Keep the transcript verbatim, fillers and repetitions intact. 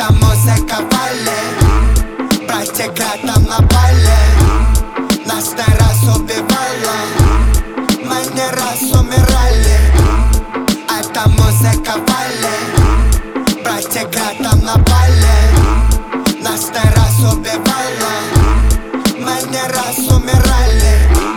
Эта музыка валит, братья там на бале. Нас не раз убивала, мы не раз умирали. Эта музыка валит, братья там на бале. Нас не раз убивала, мы не раз умирали.